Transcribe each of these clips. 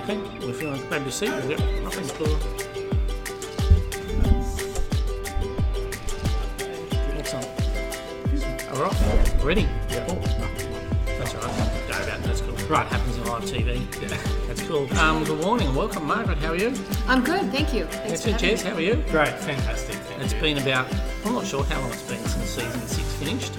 Okay, we're feeling grab your seat. We'll get nothing to Excellent. All right, ready? Yeah. Oh, that's all right. Go about that's cool. Right, happens in live TV. Yeah. That's cool. Good morning and welcome, Margaret. How are you? I'm good, thank you. Thanks for having Jez, me. how are you? Great, fantastic. Thank It's you. been about, I'm not sure how long it's been since season 6 finished.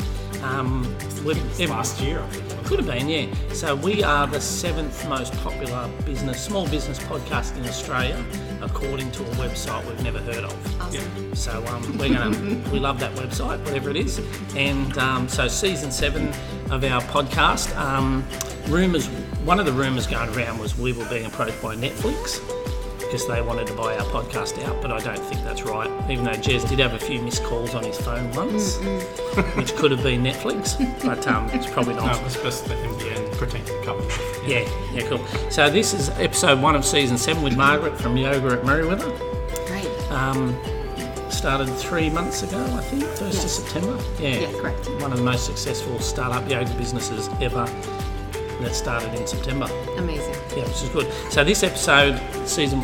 Last year, I think. Could have been, yeah. So we are the 7th most popular small business podcast in Australia, according to a website we've never heard of. Awesome. So we love that website, whatever it is. And so season 7 of our podcast, one of the rumours going around was we were being approached by Netflix because they wanted to buy our podcast out, but I don't think that's right, even though Jez did have a few missed calls on his phone once, which could have been Netflix, but it's probably No, not. it was supposed to be NBN protecting the company. Yeah, cool. So this is episode 1 of season 7 with Margaret from Yoga at Merewether. Right. Started 3 months ago, I think, 1st of Yes. September. Yeah, correct. One of the most successful startup yoga businesses ever that started in September. Amazing. Yeah, which is good. So this episode, season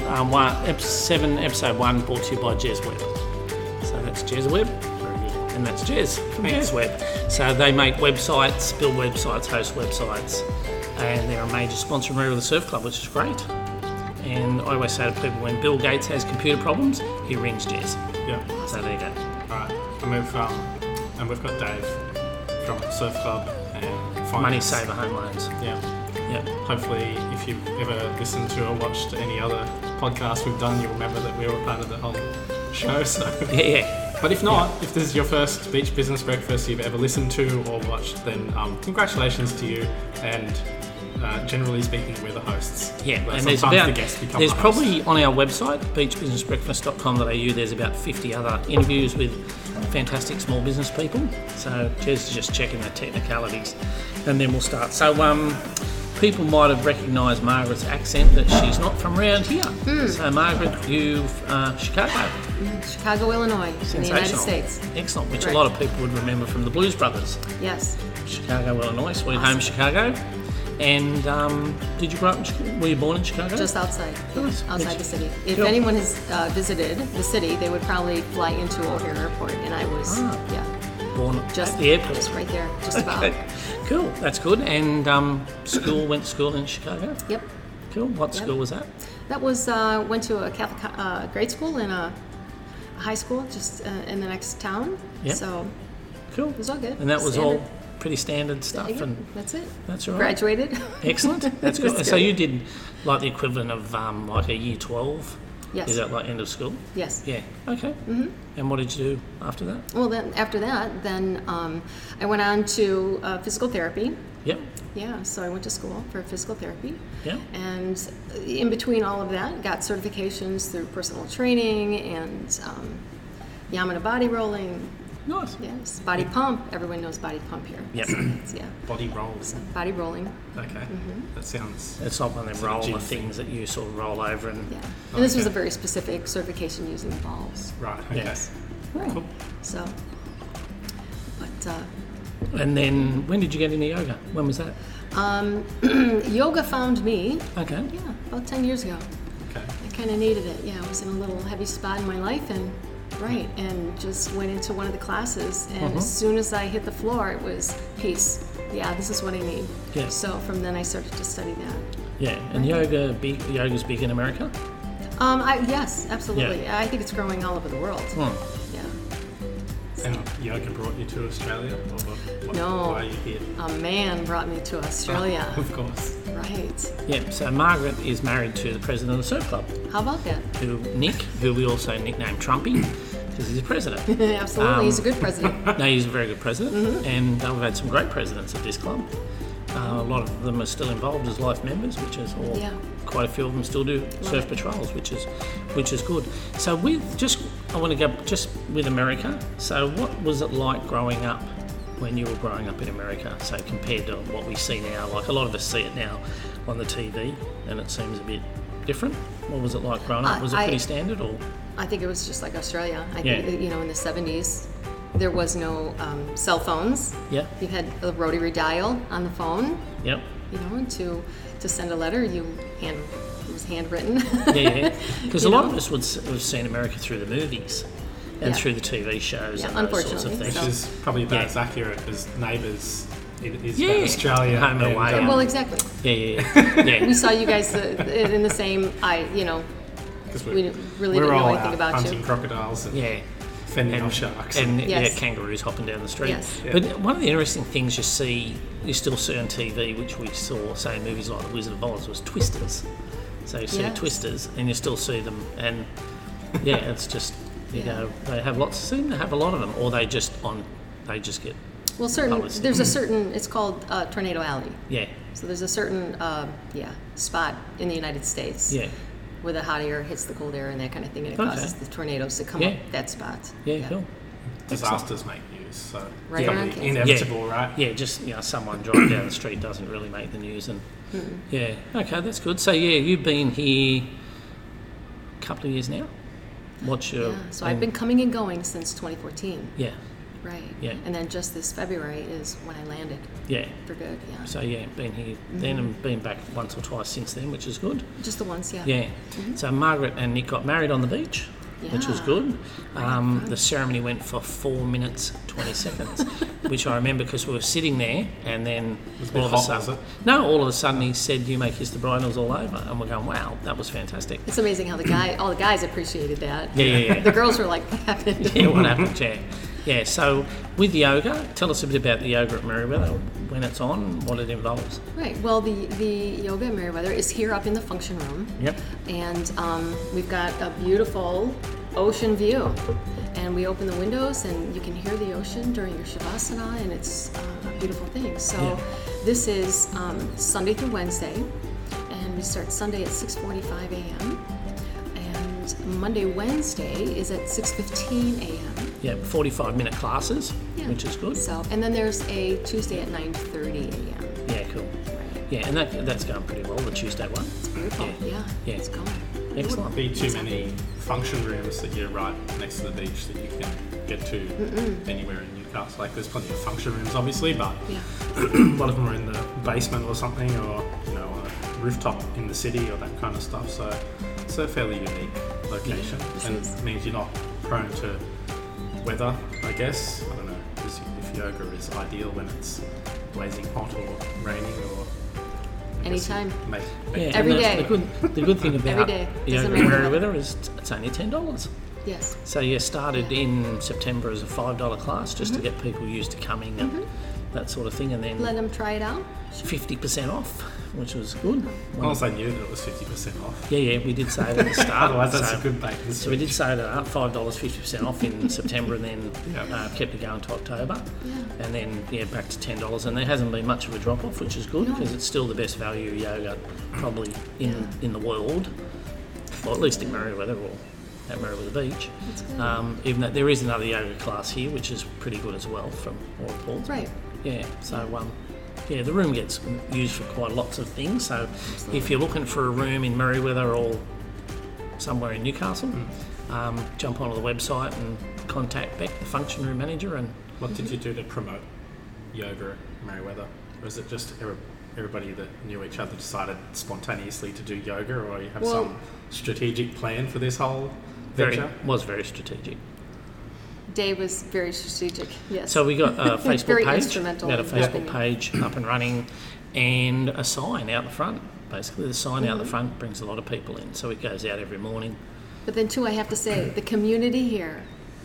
7, episode 1, brought to you by Jez Webb. So that's Jez Webb, Very good. and that's Jez from Thanks. Jez Webb. So they make websites, build websites, host websites, and they're a major sponsor of Merewether Surf Club, which is great. And I always say to people, when Bill Gates has computer problems, he rings Jez. Yeah. So there you go. All right. And we've got Dave from Surf Club and Finance. Money Saver Home Loans. Yeah. Yep. Hopefully, if you've ever listened to or watched any other podcast we've done, you'll remember that we were part of the whole show. So. Yeah. But if not, if this is your first Beach Business Breakfast you've ever listened to or watched, then congratulations to you. And generally speaking, we're the hosts. Yeah, But and there's sometimes about the guests become there's the hosts. probably on our website beachbusinessbreakfast.com.au there's about 50 other interviews with fantastic small business people. So Jez is just checking the technicalities, and then we'll start. So people might have recognised Margaret's accent that she's not from around here. So Margaret, you've Chicago, Chicago, Illinois, in the United sensational, States. excellent, which Correct. a lot of people would remember from the Blues Brothers. Yes. Chicago, Illinois, sweet home Chicago. And did you grow up in Chicago? Were you born in Chicago? Just outside. Nice. Outside the city. If Cool. anyone has visited the city, they would probably fly into O'Hare Airport, and I was, born just at the airport. just right there, just about. Okay, cool. That's good. And went to school in Chicago. Yep. Cool. What Yep. school was that? That was went to a Catholic grade school and a high school just in the next town. Yep. So Cool. it was all good. And that was Standard. all pretty standard stuff. Yeah, And that's it. that's all right. Graduated. Excellent. That's It was good. good. So you did like the equivalent of like a year 12. Yes. Is that like end of school? Yes. Yeah. Okay. Mm-hmm. And what did you do after that? Well, then after that, I went on to physical therapy. Yep. Yeah, so I went to school for physical therapy. Yep. And in between all of that, got certifications through personal training and Yamana body rolling. Nice. Yes, body pump. Everyone knows body pump here. Yep. Yeah, Body rolls. body rolling. Okay. Mm-hmm. That sounds. It's not one of them Sort of roller gym things that you sort of roll over and. Yeah, and this was a Okay. very specific certification using balls. Right. Okay. Yes. Cool. So, but And then when did you get into yoga? When was that? yoga found me. Okay. Yeah, about 10 years ago. Okay. I kind of needed it. Yeah, I was in a little heavy spot in my life, and just went into one of the classes. And as soon as I hit the floor, it was peace. Yeah, this is what I need. Yeah. So from then I started to study that. Yeah. And yoga's big in America. Yes, absolutely. Yeah. I think it's growing all over the world. Yeah. And yoga brought you to Australia? Or No. why are you here? A man brought me to Australia. Of course. Right. Yeah. So Margaret is married to the president of the Surf Club, How about that? who we also nicknamed Trumpy because he's a president. Absolutely. He's a good president. No, he's a very good president, and we've had some great presidents at this club. A lot of them are still involved as life members, which is, or Yeah. quite a few of them still do surf it. patrols, which is good. So I want to go just with America. So what was it like growing up when you were growing up in America? So compared to what we see now, like a lot of us see it now on the TV, and it seems a bit different. What was it like growing up? Was it pretty standard, or? I think it was just like Australia. I Yeah. think, in the 70s, there was no cell phones. Yeah. You had a rotary dial on the phone, Yep. and to send a letter, you hand was handwritten. Yeah, because a You lot know? of us would have seen America through the movies and Yeah. through the TV shows Yeah, and those sorts of unfortunately, things. Which so- is probably about Yeah. as accurate as Neighbours is Yeah. about Australia. Home and away. Well, exactly. Yeah. We saw you guys in the same. Because We didn't really we're know all anything out about hunting you. crocodiles and Yeah. fending off sharks. And Yes. kangaroos hopping down the street. Yes. Yeah. But one of the interesting things you still see on TV, which we saw, say, in movies like The Wizard of Oz, was twisters. So you see Yes. twisters, and you still see them, and it's just Yeah. they seem to have a lot of them, or they just get Well, Publicity. there's a certain. It's called Tornado Alley. yeah. So there's a certain spot in the United States Yeah. where the hot air hits the cold air and that kind of thing, and it Okay. causes the tornadoes to come Yeah. up that spot. Yeah, cool. Disasters make news, so Right it's around probably Kansas. inevitable, right? Yeah, just someone driving down the street doesn't really make the news, and yeah, okay, that's good. So you've been here a couple of years now. What's your Yeah. So I've been coming and going since 2014. yeah, Right. Yeah. And then just this February is when I landed yeah. for good. Yeah. So been here then and been back once or twice since then, which is good. Just the once. Yeah. Yeah. So Margaret and Nick got married on the beach, which was Yeah. good. The ceremony went for 4 minutes 20 seconds, which I remember because we were sitting there, and then Was it a bit all of a hot, sudden, was it? no, all of a sudden he said, "You may kiss the bride," and it was all over, and we're going, "Wow, that was fantastic." It's amazing how all the guys appreciated that. Yeah. The girls were like, "What happened?" Yeah, what happened? Yeah. So with yoga, tell us a bit about the yoga at Merriweather, when it's on, what it involves. Right. Well, the yoga at Merriweather is here up in the function room. Yep. And we've got a beautiful ocean view. And we open the windows and you can hear the ocean during your Shavasana, and it's a beautiful thing. So Yeah. this is Sunday through Wednesday, and we start Sunday at 6:45 a.m. And Monday, Wednesday is at 6:15 a.m. Yeah, 45-minute classes, Yeah. which is good. So, and then there's a Tuesday at 9:30 a.m. Yeah, cool. Yeah, and that's going pretty well, the Tuesday one. It's beautiful. Yeah. Yeah. It's going. Excellent. Be too many function rooms that you're right next to the beach that you can get to anywhere in Newcastle. Like there's plenty of function rooms, obviously, but Yeah. a lot of them are in the basement or something, or on a rooftop in the city or that kind of stuff. So it's a fairly unique location, this and is. it means you're not prone to weather, I guess. I don't know if yoga is ideal when it's blazing hot or raining or. I guess Anytime. Yeah, Every and day. The good thing Every about day. yoga Doesn't at matter. Merriweather is it's only $10. Yes. So you started in September as a $5 class just to get people used to coming and that sort of thing, and then Let them try it out. 50% off, which was good. Once I knew that it was 50% off. Yeah, we did say it at the start. Otherwise, that's so, a good bait. So we did say it at $5, 50% off in September, and then Yeah. kept it going to October. Yeah. And then, back to $10. And there hasn't been much of a drop off, which is good No. because it's still the best value yoga probably in the world, or at least in Merriweather or at Merriweather Beach. That's good. Even though there is another yoga class here, which is pretty good as well from all reports. Right. Yeah, so the room gets used for quite lots of things. So if you're looking for a room in Merriweather or somewhere in Newcastle, jump onto the website and contact Beck, the function room manager, and What did you do to promote yoga at Merriweather? Or is it just everybody that knew each other decided spontaneously to do yoga, or you have Well- some strategic plan for this whole very venture? strategic. Dave was very strategic. Yes. So we got a Facebook Very page. instrumental We had a in Facebook helping me. page up and running, and a sign out the front. Basically, the sign out the front brings a lot of people in, so it goes out every morning. But then too, I have to say, the community here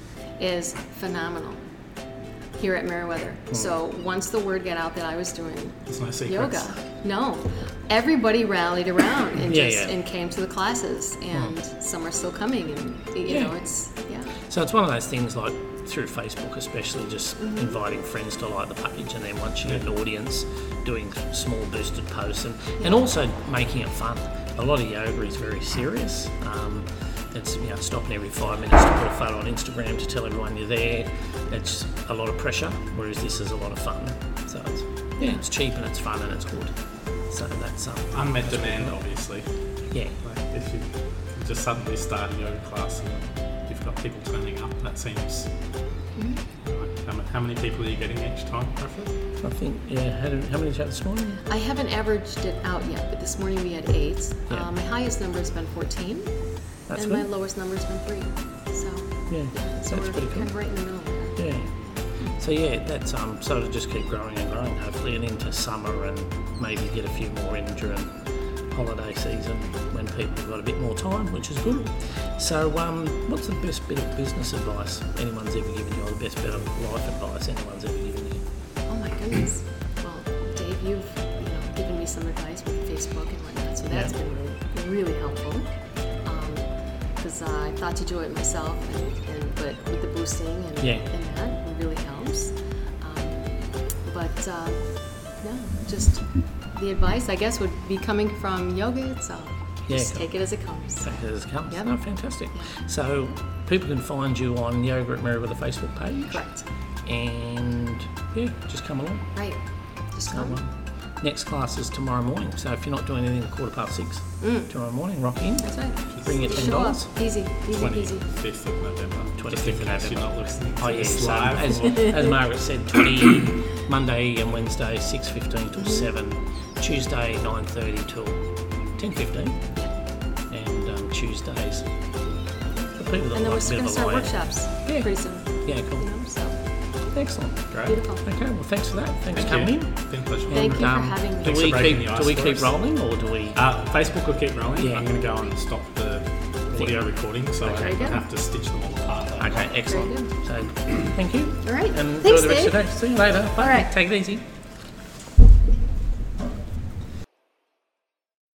is phenomenal. Here at Merriweather. So once the word got out that I was doing There's no secrets. yoga, no, everybody rallied around and Yeah, just yeah. and came to the classes, and some are still coming, and you Yeah. know, it's So it's one of those things like through Facebook, especially just inviting friends to like the page, and then once you get an audience, doing small boosted posts, and also making it fun. A lot of yoga is very serious. It's stopping every 5 minutes to put a photo on Instagram to tell everyone you're there. It's a lot of pressure, whereas this is a lot of fun. So it's cheap and it's fun and it's good. So that's Unmet demand, obviously. yeah. Like if you just suddenly start a yoga class and you've got people turning up, that seems like How many people are you getting each time, roughly? I think, how many did you have this morning? I haven't averaged it out yet, but this morning we had 8. Yeah. My highest number has been 14, That's and good. my lowest number has been 3. So, Yeah, so that's we're pretty kind cool. of right in the middle there. Yeah. So yeah, that's so it'll just keep growing and growing, hopefully, and into summer, and maybe get a few more in during holiday season when people have got a bit more time, which is good. So, what's the best bit of business advice anyone's ever given you, or the best bit of life advice anyone's ever given you? Oh my goodness. Well, Dave, you've given me some advice with Facebook and whatnot, so that's been really helpful. Because I thought to do it myself, but with the boosting and that, it really helps. No, just the advice, I guess, would be coming from yoga itself. Just take it as it comes. Take it as it comes. Yep. Oh, fantastic. So people can find you on Yoga at Merriweather Facebook page. Correct. And just come along. Right. Just come. Next class is tomorrow morning, so if you're not doing anything at 6:15 tomorrow morning, rock in. That's right. Bring your Show up. $10. Easy, easy, easy. 25th of November. 25th of November. You're not listening to Oh yeah, this so live. as Margaret said, Monday and Wednesday 6:15 till 7, Tuesday 9:30 till 10:15, and Tuesdays for people that And then we're like a bit going to of a start layout. workshops Yeah. pretty soon. Yeah, cool. So Excellent. Great. beautiful. Okay, well thanks for that. Thanks for Thank coming you. in. It's been a pleasure. Thank you for And, having me. Do Thanks we for breaking keep the do we ice for keep us. rolling, or do we? Facebook will keep rolling. Yeah. I'm going to go and stop the audio recording, so Okay. I Very good. have to stitch them all apart. Okay, excellent. Very So, thank you. All right. And enjoy Thanks, the rest of Dave. the day. See you later. Bye. All right. Take it easy.